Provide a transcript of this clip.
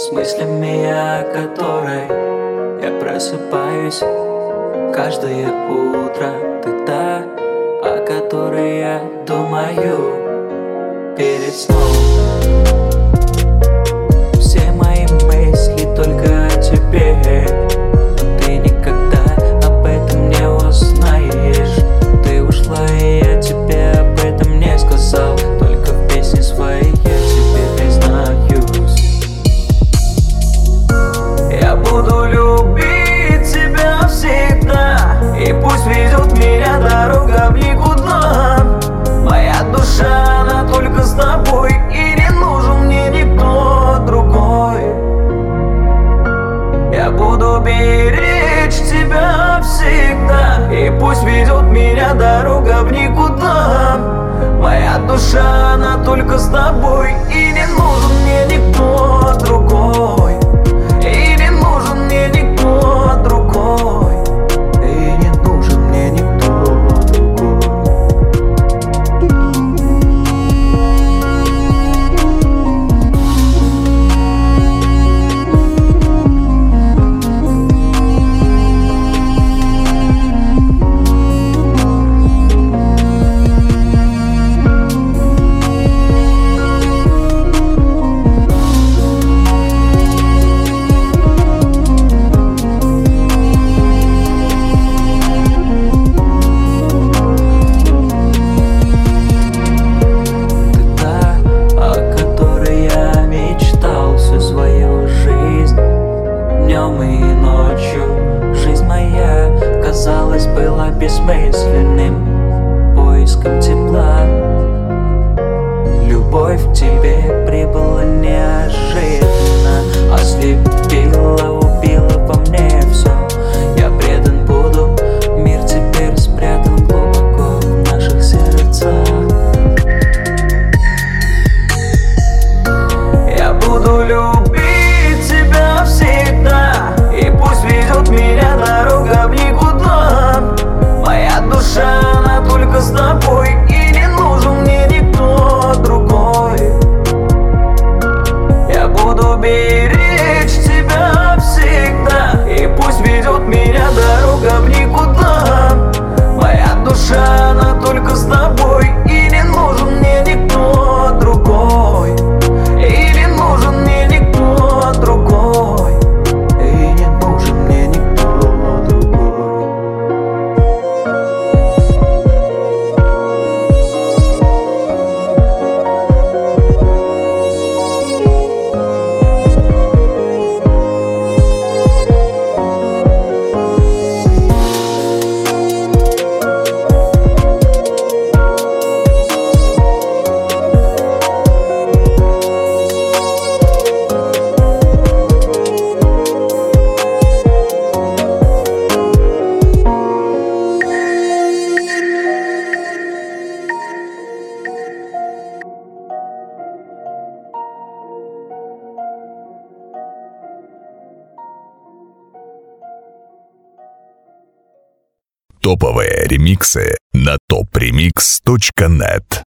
С мыслями, о которой я просыпаюсь каждое утро. Ты та, о которой я думаю перед сном. Все мои мысли только о тебе, но ты никогда об этом не узнаешь. Ты ушла, и я тебе об этом не сказал. Только в песне своей я тебе признаюсь. Я буду любить тебя всегда, и пусть ведет меня дорога в никуда. Моя душа, она только с тобой, и не нужен мне никто другой. Я буду беречь тебя всегда, и пусть ведет меня дорога в никуда. Моя душа, она только с тобой, и не нужен мне никто другой. И не нужен мне никто другой. И не нужен мне никто другой. Была бессмысленным поиском тепла. Любовь к тебе прибыла неожиданно, ослепила, убила во мне все. Я предан буду, мир теперь спрятан глубоко в наших сердцах. Я буду любить тебя всегда, и пусть ведет меня дорога в никуда. Моя душа, она только с тобой, и не нужен мне никто другой. Я буду беречь тебя всегда, и пусть ведет меня дорога в никуда. Моя душа, она только с тобой, и не нужен мне никто другой. И не нужен мне никто другой. И не нужен мне никто другой. Топовые ремиксы на topremix.net.